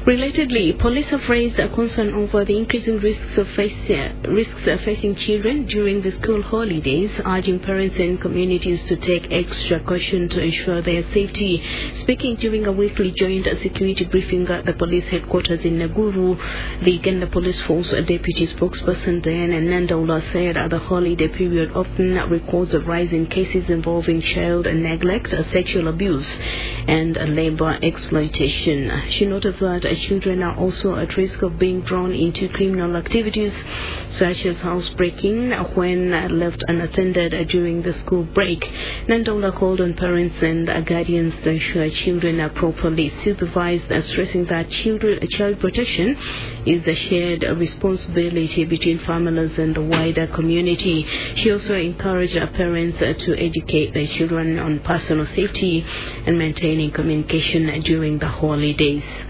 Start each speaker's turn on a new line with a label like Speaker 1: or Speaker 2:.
Speaker 1: Relatedly, police have raised a concern over the increasing risks facing children during the school holidays, urging parents and communities to take extra caution to ensure their safety. Speaking during a weekly joint security briefing at the police headquarters in Naguru, the Uganda Police Force deputy spokesperson Diana Nandaula said the holiday period often records a rise in cases involving child neglect, sexual abuse, and labor exploitation. She noted that children are also at risk of being drawn into criminal activities such as housebreaking when left unattended during the school break. Nandola called on parents and guardians to ensure children are properly supervised, stressing that child protection is a shared responsibility between families and the wider community. She also encouraged parents to educate their children on personal safety and maintaining communication during the holidays.